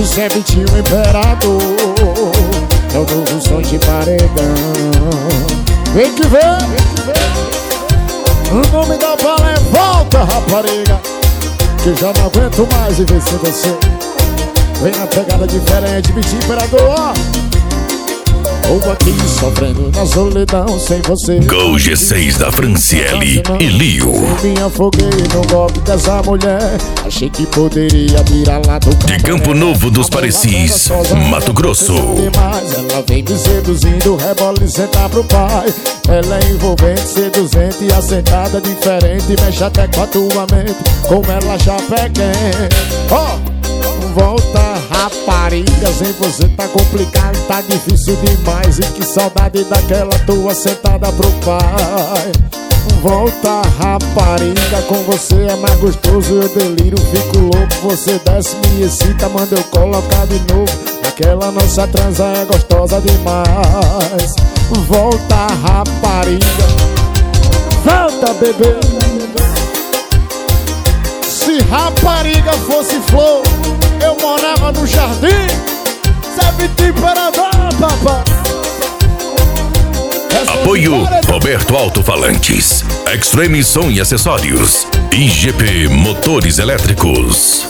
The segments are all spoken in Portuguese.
José Vitinho Imperador é o novo som de paredão. Vem que vem. O nome da bala é Volta, Rapariga, que eu já não aguento mais viver sem você. Vem na pegada diferente, Vitinho Imperador, ó. Ou aqui sofrendo na solidão sem você. Gol G6 da Franciele e Lio. Me afoguei no golpe dessa mulher. Achei que poderia virar lá do De Campo Novo dos Parecis, Mato Grosso. Ela vem me seduzindo, rebola e senta pro pai. Ela é envolvente, seduzente e assentada diferente. Mexe até com a tua mente, como ela já pega. Oh! Volta, rapariga, sem você tá complicado, tá difícil demais. E que saudade daquela tua sentada pro pai. Volta, rapariga, com você é mais gostoso. Eu deliro, fico louco, você desce, me excita, manda eu colocar de novo. Aquela nossa transa é gostosa demais. Volta, rapariga, volta, bebê. Se rapariga fosse flor, eu morava no jardim. Zé Vitinho Imperador, papai. Apoio Roberto Alto-Falantes, Extreme Som e Acessórios, IGP Motores Elétricos.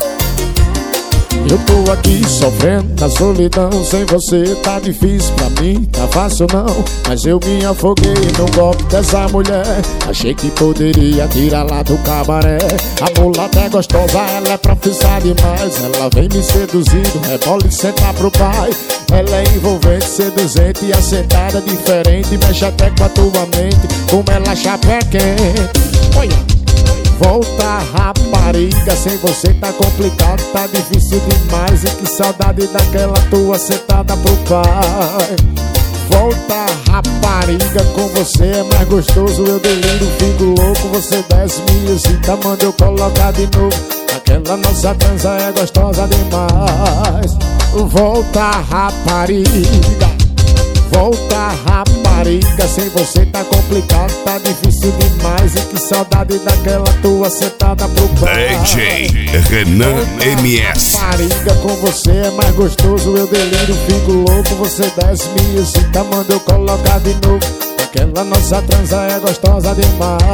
Eu tô aqui sofrendo na solidão, sem você tá difícil pra mim, tá fácil não. Mas eu me afoguei no golpe dessa mulher. Achei que poderia tirar lá do cabaré. A mulata é gostosa, ela é profissa demais. Ela vem me seduzindo, rebola e senta pro pai. Ela é envolvente, seduzente e assentada diferente. Mexe até com a tua mente, como ela chapa é quente. Olha. Volta, rapariga, sem você tá complicado, tá difícil demais. E que saudade daquela tua sentada pro pai. Volta, rapariga, com você é mais gostoso. Eu deliro, fico louco, você desce, me excita, manda eu colocar de novo. Aquela nossa transa é gostosa demais. Volta, rapariga, volta, rapariga, sem você tá complicado, tá difícil demais. E que saudade daquela tua sentada pro pai. DJ Renan MS. Rapariga, com você é mais gostoso. Eu deliro, fico louco, você desce, me excita, manda eu colocar de novo. Aquela nossa transa é gostosa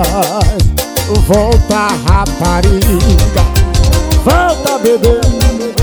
demais. Volta, rapariga, volta, bebê.